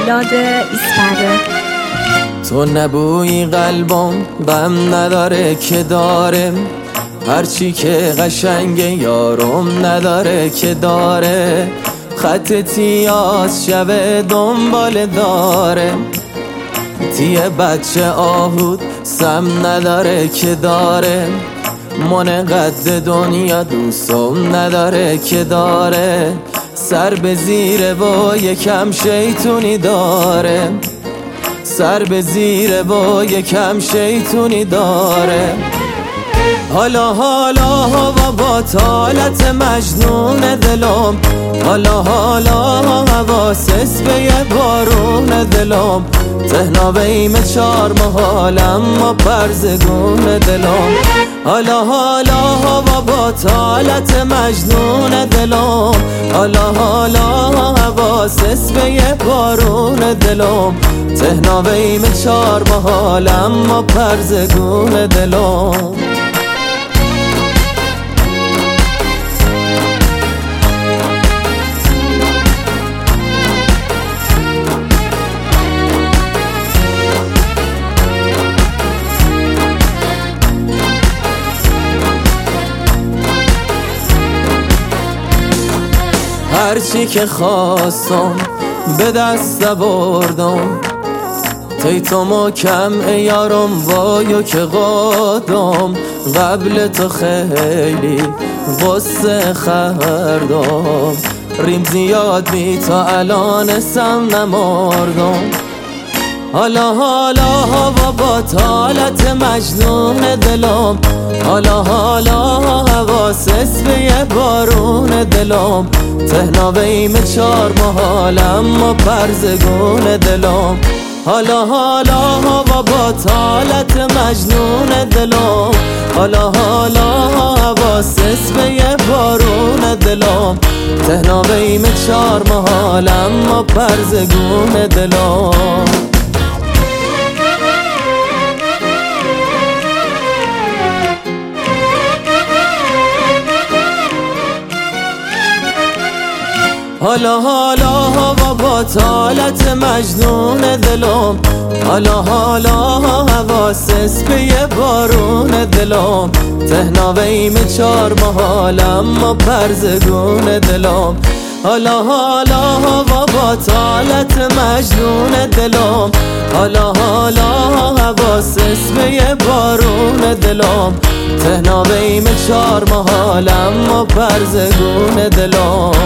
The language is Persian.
میلاد ایسپره. تو نبوی قلبم غم نداره که دارم، هرچی که قشنگ یارم نداره که داره، خط تیاز شب دنبال داره، تیه بچه آهود سم نداره که داره، من قد دنیا دوستم نداره که داره، سر به زیره و یکم شیطونی داره، سر به زیره و یکم شیطونی داره. حالا هوا با طالت مجنون دلم، حالا حواسس به یه بارون دلم، تهناویم چار محالم و پرزگون دلم. حالا هوا با طالت مجنون دلم، حالا حواسس به یه بارون دلم، تهناویم چار محالم و پرزگون دلم. هرچی که خواستم به دست بردم، تی تو محکم یارم وایو که قادم، قبل تو خیلی غصه خردم، ریم زیاد بی تا الان سم نمردم. حالا هوا با طالت مجنون دلم، حالا حواسس به یه بارون دلم، تهناویم چار محالم و پرزگون دلم. حالا هوا با طالت مجنون دلم، حالا حواسس به یه بارون دلم، تهناویم چار محالم و پرزگون دلم. حالا هوا با طالت مجنون دلم، حالا حواسس به یه بارون دلم، تهناویم چار محالم و پرزگون دلم. حالا هوا با طالت مجنون دلم، حالا حواسس به یه بارون دلم، تهناویم چار محالم و پرزگون دلم.